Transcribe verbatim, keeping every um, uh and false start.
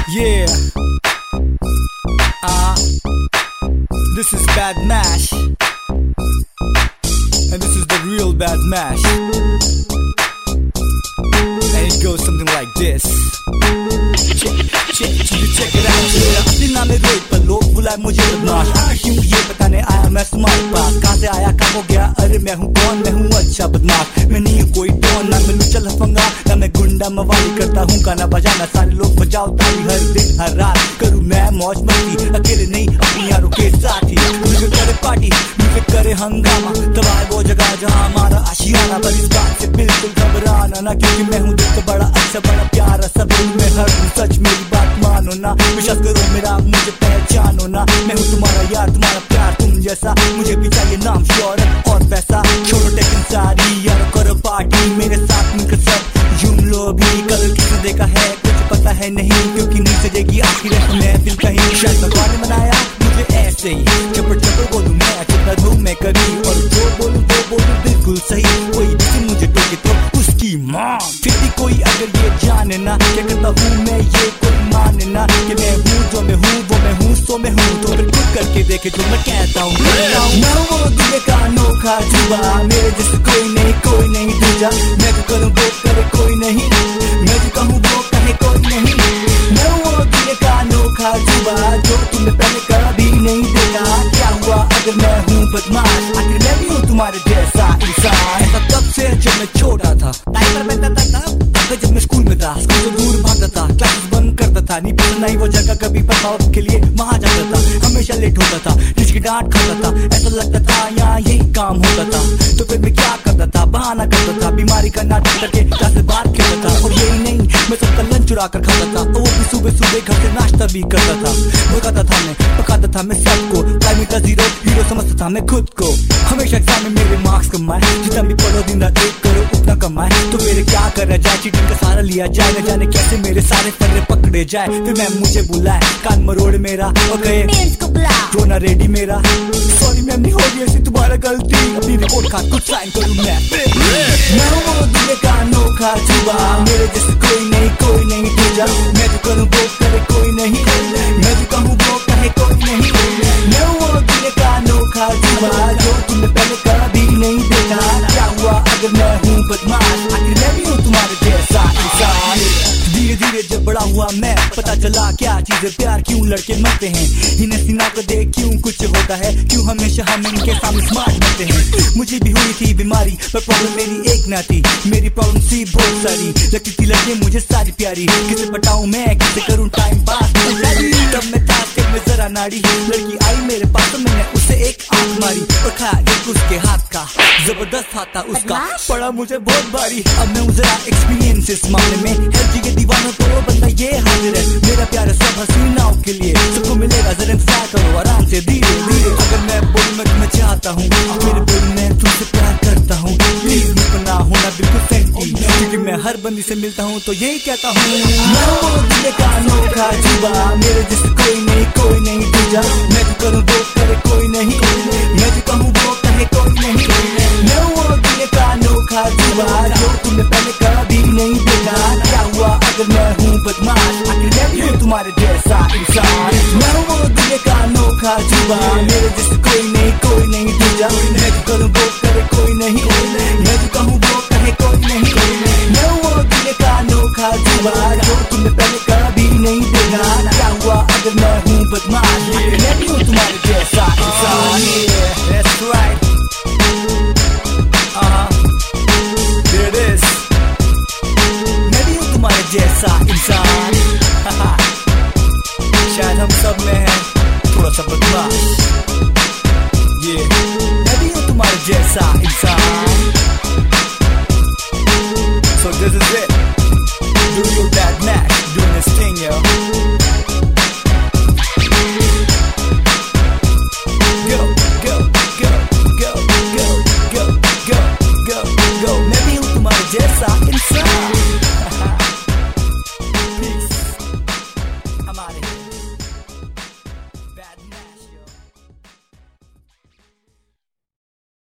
Yeah. Uh, this is Bad Mash. And this is the real Bad Mash. And it goes something like this. Check, check, check, check it out. अपने नाम में road पर लोग बुलाए मुझे बदमाश। क्यों ये बताने आया मैं तुम्हारे पास। कहाँ से आया कहाँ हो गया, अरे मैं हूँ कौन, मैं हूँ अच्छा बदमाश। मैं नहीं हूँ कोई डॉन, ना मैं लुच्चा लफंगा, ना मैं गुंडा मवाली। करता हूँ गाना बजाना, सारे लोग बजाओ ताली हर दिन हर रात। करूँ मैं मौज मस्ती, अकेले नहीं अपनी यारों के साथ ही। म्यूजिक करे पार्टी, म्यूजिक करे हंगामा, तबाह वो जगह जहाँ हमारा आशियाना। पर इस बात से बिल्कुल घबराना ना, क्योंकि मैं हूँ दिल का बड़ा अच्छा बड़ा प्यारा। सब में हर सच मेरी बात मानो ना, विश्वास करो मेरा मुझे पहचानो ना। मैं हूँ तुम्हारा यार, तुम्हारा प्यार तुम जैसा। मुझे भी चाहिए नाम, शोहरत और पैसा। छोड़ो टेंशन सारी यार, करो पार्टी मेरे साथ मिलकर सब। यूं लो भी कल किसने देखा है कुछ पता है नहीं, क्योंकि नहीं सजेगी आखिर महफिल कहीं। शायद भगवान ने बनाया मुझे ऐसे ही, चपड़ चपड़ बोलूं मैं, चुपड़ा धूम मैं कभी। और जो बोलूं वो बोलूं बिल्कुल सही। कोई किसी मुझे टोके तो उसकी माँ। फिर भी कोई अगर ये जाने ना क्या करता हूँ मैं, ये कोई माने ना कि मैं हूँ जो मैं हूँ, वो मैं हूँ सो मैं हूँ। तो फिर खुद करके देखे जो मैं कहता हूँ। मैं वो दुनिया का अनोखा जुबा, मेरे जैसे कोई नहीं कोई नहीं दूजा। मैं जो करूँ वो करे कोई नहीं, मैं जो कहूँ वो कहे कोई नहीं। मैं वो दुनिया का अनोखा जुबा, जो तुमने पहले कभी नहीं देखा। क्या हुआ अगर मैं हूँ बदमाश, आखिर मैं भी हूँ तुम्हारे जैसा इंसान। ऐसा तब से जब मैं छोटा था, डायपर पहनता था तब, जब मैं स्कूल में था। स्कूल से दूर भागता था, क्लासेस बंद करता था। नहीं पसंद आई वो जगह कभी, पर माँ के लिए वहाँ जाता था। हमेशा लेट होता था, जिसकी डांट खाता था। ऐसा लगता था यहाँ यही काम होता था। तो फिर मैं क्या करता था, बहाना करता था, बीमारी का नाटक करके क्लास से बाहर खेलता था। और यही नहीं, मैं सबका लंच चुरा कर खाता था। और वो भी सुबह सुबह घर से नाश्ता भी करता था। भगाता था मैं, पकाता था मैं सबको, टाइम का जीरो हीरो समझता था मैं खुद को। हमेशा एग्जाम में मेरे मार्क्स कमाए, जितना भी पढ़ो दिन रात एक करो उतना कमाए। तो मेरे क्या करा जाए, चीटिंग का सारा लिया जाए, न जाने कैसे मेरे सारे फर्रे पकड़े जाए। फिर मैम मुझे बुलाए, कान मरोड़ मेरा और कहे रोना रेडी मेरा। सॉरी मैम नहीं होगी ऐसी तुम्हारा गलती, अपनी रिपोर्ट खाद कुछ साइन करूँ मैं। मैं हूँ वो दुनिया का अनोखा जुबा, मेरे जैसे कोई नहीं कोई नहीं दूजा। मैं जो करूँ वो करे कोई नहीं, मैं जो कहूँ वो कहे कोई नहीं। मैं हूँ वो दुनिया का अनोखा जुबा, जो तुमने पहले कभी नहीं देखा। क्या हुआ अगर मैं हूँ बदमाश, आखिर मैं भी हूँ तुम्हारे जैसा इंसान। धीरे धीरे जब बड़ा हुआ मैं, पता चला क्या चीजें प्यार, क्यों लड़के मरते हैं। इन्हें सीना को देख क्यों कुछ होता है, क्यों हमेशा हम इनके सामने स्मार्ट बनते हैं। मुझे भी हुई थी बीमारी, पर प्रॉब्लम मेरी एक ना थी। मेरी प्रॉब्लम थी बहुत सारी, लगती थी लड़के मुझे सारी प्यारी। किसे पटाऊं मैं, किसे करूं टाइम पास। तब मैं था स्टेप में जरा नाड़ी, लड़की आई मेरे पास तो मैंने उसे एक आंख मारी। और खाया एक उसके हाथ का, जबरदस्त हाथ था उसका, पड़ा मुझे बहुत भारी। अब मैं हूँ जरा एक्सपीरियंस इस मामले में, हर जगह दीवानों तो बंदा ये हाजिर है। मेरा प्यार सब हसीनाओं के लिए, सबको मिलेगा जरा इंतजार करो आराम से धीरे धीरे। अगर मैं बोलूं मैं तुम्हें चाहता हूँ, मेरे दिल में तुमसे प्यार करता हूँ। प्लीज मुझे होना बिल्कुल सही, क्योंकि मैं हर बंदी से मिलता हूँ तो यही कहता हूँ। मैं वो दुनिया का अनोखा जुबा, मेरे जैसे कोई नहीं कोई नहीं दूजा। मैं जो करूँ वो करे कोई नहीं, मैं जो कहूँ वो कहे कोई नहीं। मैं वो दुनिया का अनोखा जुबा, जो तुमने पहले कभी नहीं देखा। क्या हुआ अगर मैं हूँ बदमाश, आखिर मैं भी हूँ तुम्हारे जैसा इंसान। मैं वो दुनिया का अनोखा जुबा, मेरे जैसे कोई नहीं कोई नहीं दूजा। मैं जो करूँ वो करे कोई नहीं, मैं जो कहूँ वो कहे कोई नहीं। मैं वो दुनिया का अनोखा जुबा, जो तुमने पहले कभी नहीं देखा। क्या हुआ अगर मैं हूँ बदमाश, आखिर मैं भी हूँ तुम्हारे जैसा इंसान। That's right. Uh-huh. There it is. मैं भी हूँ तुम्हारे जैसा इंसान। शायद हम सब में है थोड़ा सा बदमाश। Yeah. मैं भी हूँ तुम्हारे जैसा इंसान। So this is it. Do your Bad Mash, doing this thing, yo. Go, go, go, go, go, go, go, go, go, go. मैं भी हूँ तुम्हारे जैसा